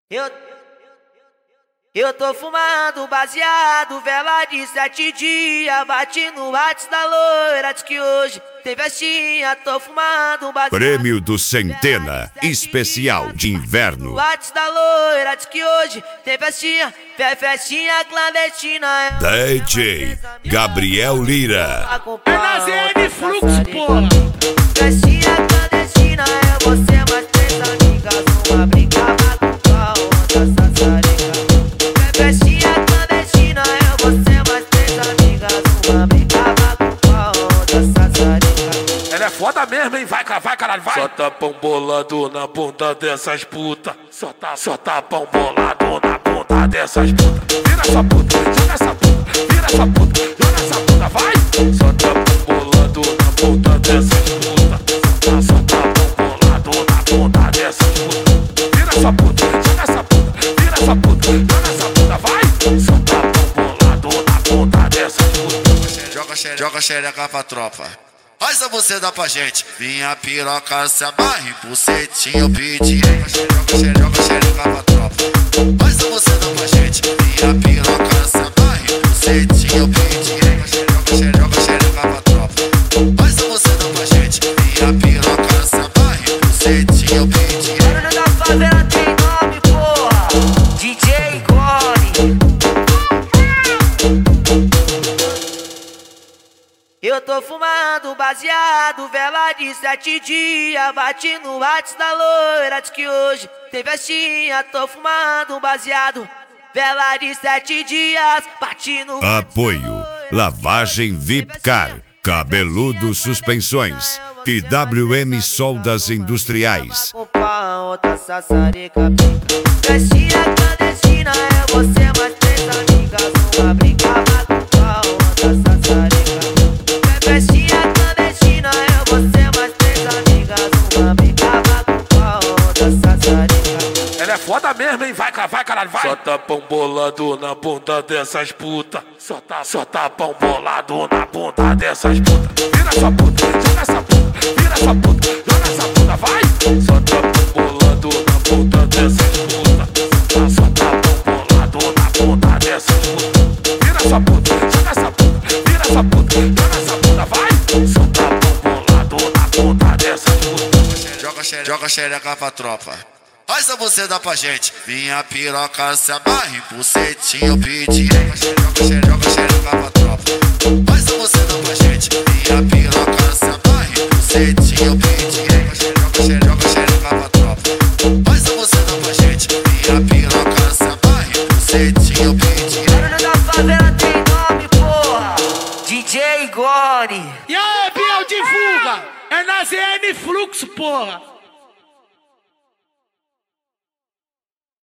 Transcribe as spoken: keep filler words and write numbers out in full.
Eu, eu tô fumando baseado, vela de sete dias. Bati no WhatsApp da loira, diz que hoje tem festinha. Tô fumando baseado. Prêmio do Centena, especial de inverno. WhatsApp da loira, diz que hoje tem festinha. Festinha clandestina. D J Gabriel Lira. É na Z N Fluxo, porra. Festinha clandestina é você mais três amigas. Uma brincava com a outra sassarica. Festinha clandestina é você mais três amigas. Uma brincava com a outra sassarica. Ela é foda mesmo, hein? Vai, vai, caralho, vai. Só tá pão bolado na bunda dessas puta. Só tá, só tá pão bolado na bunda dessas puta. Vira essa puta, joga essa puta. Vira essa puta, joga essa puta, vai. Só tá pão bolado na bunda dessas puta. Só tá pão bolado na bunda dessas puta. Vira essa puta, joga essa puta. Vira essa puta, joga essa puta, vai. Só tá pão bolado na bunda dessas puta. Joga xereca, joga xereca pra tropa. Faz a você dá pra gente. Minha piroca se amarre, bucetinha eu pedi. Joga xereca, joga xereca pra tropa. Faz a você dá pra gente. Minha piroca se amarre, bucetinha eu pedi. Joga xereca, joga xereca pra tropa. Faz a você dá pra gente. Minha piroca se amarre, bucetinha eu pedi. Barulho da favela tem nome, porra. D J Gone. Eu tô fumando baseado, vela de sete dias. Bati no WhatsApp da loira, diz que hoje tem festinha. Tô fumando baseado, vela de sete dias. Bati no Apoio Lavagem V I P Car, Cabeludo Suspensões e W M Soldas Industriais. outra sassarica. Festinha clandestina é você mais três amigas. Uma brincava com a outra sassarica. Festinha clandestina é você mais três amigas. Uma brincava com a outra sassarica. Ela é foda mesmo, hein? Vai, vai, caralho, vai. Só tá pão bolado na bunda dessas puta. Só tá, só tá pão bolado na bunda dessas puta. Vira essa puta, joga essa puta. Vira essa puta, joga essa puta, vai. Só tá pão bolado na bunda dessas puta. Só tá pão bolado na bunda dessas puta. Vira essa puta, joga essa puta. Vira essa puta, joga essa puta, vai. Só tá pão bolado na bunda dessas puta. Joga xereca, joga xereca pra tropa. Faz a você dá pra gente. Minha piroca se amarre, bucetinha eu pedi. Joga xereca, joga xereca pra tropa. Faz a você dá pra gente. Minha piroca se amarre, bucetinha eu pedi. Joga xereca, joga xereca pra tropa. Faz a você dá pra gente. Minha piroca se amarre, bucetinha eu pedi. Barulho da favela tem nome, porra. D J Gone. E aí, Biel, divulga! É na Z N Fluxo, porra!